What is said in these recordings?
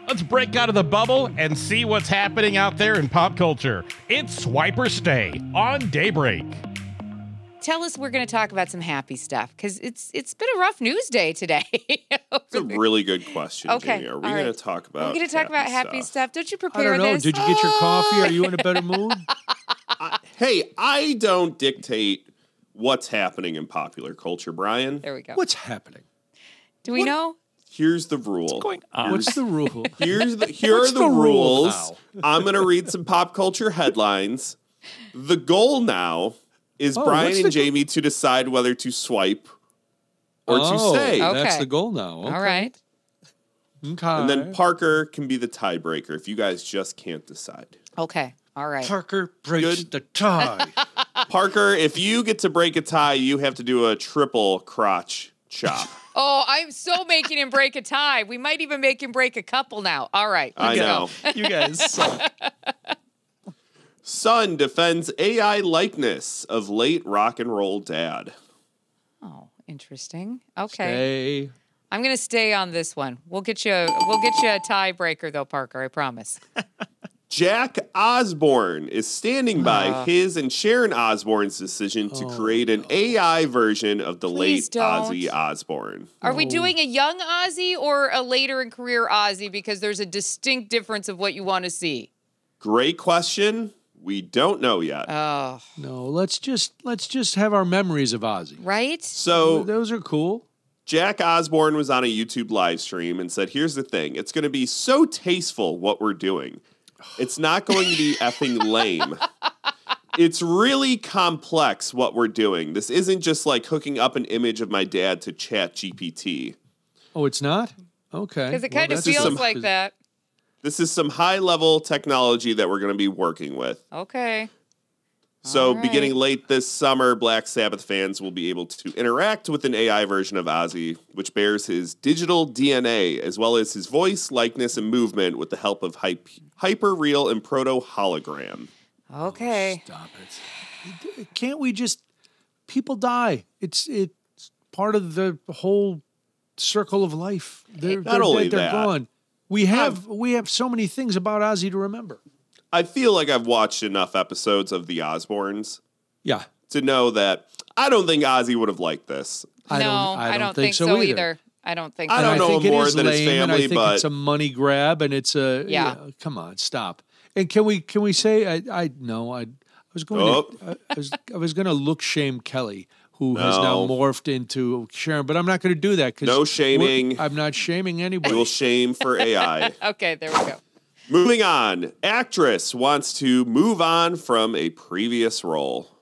Let's break out of the bubble and see what's happening out there in pop culture. It's Swipe or Stay on Daybreak. Tell us, we're going to talk about some happy stuff because it's been a rough news day today. It's a really good question, Okay, Jamie. Are we all going right. to talk about We're going to talk about happy stuff. Don't you I prepare don't know. this? Did you get your coffee? Are you in a better mood? Hey, I don't dictate what's happening in popular culture, Brian. There we go. What's happening? Do we know? Here's the rule. What's the rule? Here What's are the the rule rules. I'm going to read some pop culture headlines. The goal now is Brian what's and the Jamie to decide whether to swipe or to stay. Okay. That's the goal now. Okay. All right. Okay. And then Parker can be the tiebreaker if you guys just can't decide. Okay. All right. Parker breaks the tie. Parker, if you get to break a tie, you have to do a triple crotch chop. Oh, I'm so making him break a tie. We might even make him break a couple now. All right. I Let's know. go. You guys suck. Son defends AI likeness of late rock and roll dad. Oh, interesting. Okay. Stay. I'm going to stay on this one. We'll get you a tiebreaker though, Parker, I promise. Jack Osborne is standing by his and Sharon Osbourne's decision to create an AI version of the Please late don't. Ozzy Osbourne. Are we doing a young Ozzy or a later in career Ozzy? Because there's a distinct difference of what you want to see. Great question. We don't know yet. Oh, No, let's just have our memories of Ozzy. right? So Those are cool. Jack Osborne was on a YouTube live stream and said, here's the thing. It's going to be so tasteful what we're doing. It's not going to be effing lame. It's really complex what we're doing. This isn't just like hooking up an image of my dad to ChatGPT. Oh, it's not? Okay. Because it kind of that's feels some- like that. This is some high-level technology that we're going to be working with. Okay. So All right. beginning late this summer, Black Sabbath fans will be able to interact with an AI version of Ozzy, which bears his digital DNA, as well as his voice, likeness, and movement with the help of hyper-real and proto-hologram. Okay. Stop it. Can't we just... People die. It's part of the whole circle of life. They're only dead, they're that. gone. We have so many things about Ozzy to remember. I feel like I've watched enough episodes of The Osbournes Yeah. to know that I don't think Ozzy would have liked this. I don't think so either. I don't think so. I don't know think him it more is than his lame, and family, I think but- it's a money grab, and it's a Yeah. come on, stop. And can we say I was going to I was going to look shame Kelly, who has now No. morphed into Sharon, but I'm not going to do that because No shaming. I'm not shaming anybody. We'll shame for AI. Okay, there we go. Moving on. Actress wants to move on from a previous role.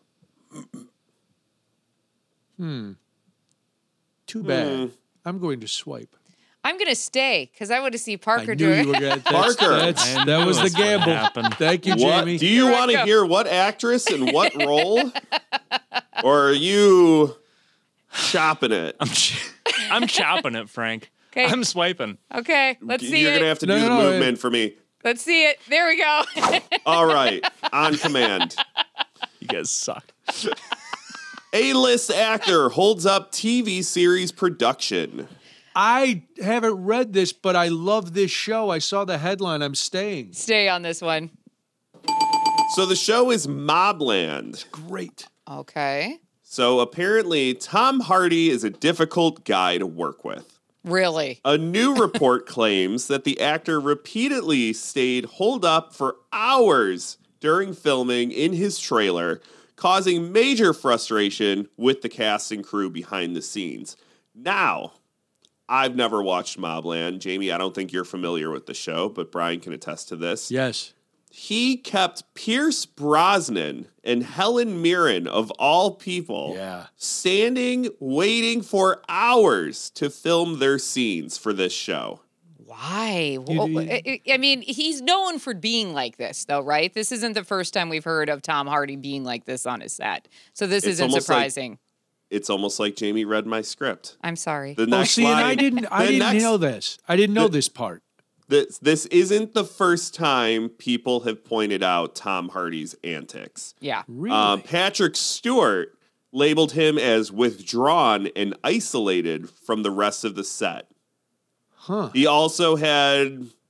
Too bad. I'm going to swipe. I'm going to stay because I want to see I Parker knew do you it. were going to. Parker. That was the that's what gamble. happened. Thank you, What? Jamie. Do you Here I want to go. hear what actress and what role? Or are you chopping it? I'm chopping it, Frank. Okay. I'm swiping. Okay, let's see You're it. going to have to No, do no, the no, movement for me. Let's see it. There we go. All right. On command. You guys suck. A-list actor holds up TV series production. I haven't read this, but I love this show. I saw the headline. I'm staying. Stay on this one. So the show is Mobland. Great. Okay. So apparently Tom Hardy is a difficult guy to work with. Really? A new report claims that the actor repeatedly stayed holed up for hours during filming in his trailer, causing major frustration with the cast and crew behind the scenes. Now, I've never watched Mobland. Jamie, I don't think you're familiar with the show, but Brian can attest to this. Yes. He kept Pierce Brosnan and Helen Mirren, of all people, standing, waiting for hours to film their scenes for this show. Why? I mean, he's known for being like this, though, right? This isn't the first time we've heard of Tom Hardy being like this on his set. So this It's isn't almost surprising. It's almost like Jamie read my script. I'm sorry. The Oh, next see, and line, I didn't know this. I didn't know this part. This isn't the first time people have pointed out Tom Hardy's antics. Yeah. Really? Patrick Stewart labeled him as withdrawn and isolated from the rest of the set. Huh. He also had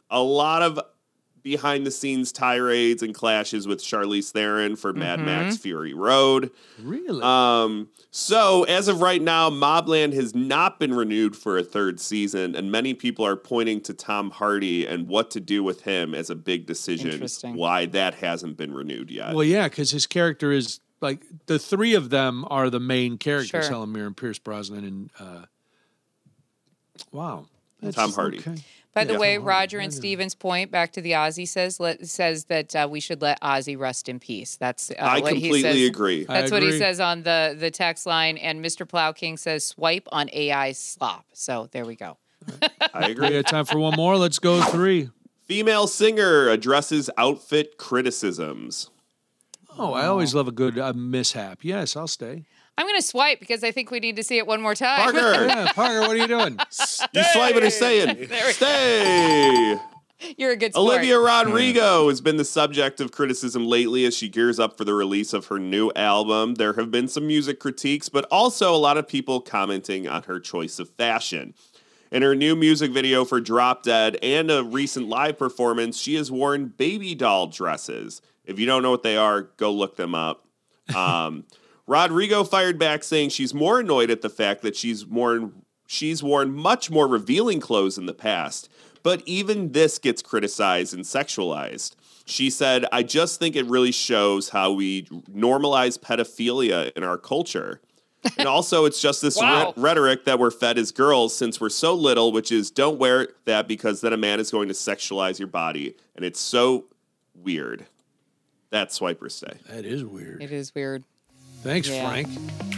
a lot of behind-the-scenes tirades and clashes with Charlize Theron for Mad Max Fury Road. Really? So, as of right now, Mobland has not been renewed for a third season, and many people are pointing to Tom Hardy and what to do with him as a big decision Interesting. why that hasn't been renewed yet. Well, yeah, because his character is like the three of them are the main characters: Sure. Helen Mirren, Pierce Brosnan, and wow, Tom Hardy. Okay. By the Yeah. way, Roger and Steven's point back to the Ozzy says that we should let Ozzy rest in peace. That's I what he completely says. agree. That's what he agree. says on the text line. And Mr. Plow King says swipe on AI slop. So there we go. I We agree. got time for one more. Let's go 3. Female singer addresses outfit criticisms. Oh, I always love a good mishap. Yes, I'll stay. I'm going to swipe because I think we need to see it one more time. Parker, Yeah, Parker, what are you doing? you swiping or staying? Stay. You're a good sport. Olivia Rodrigo has been the subject of criticism lately as she gears up for the release of her new album. There have been some music critiques, but also a lot of people commenting on her choice of fashion. In her new music video for Drop Dead and a recent live performance, she has worn baby doll dresses. If you don't know what they are, go look them up. Rodrigo fired back saying she's more annoyed at the fact that she's worn much more revealing clothes in the past, but even this gets criticized and sexualized. She said, "I just think it really shows how we normalize pedophilia in our culture. And also, it's just this Wow. rhetoric that we're fed as girls since we're so little, which is don't wear that because then a man is going to sexualize your body. And it's so weird." That's Swiper Stay. That is weird. It is weird. Thanks, Yeah. Frank.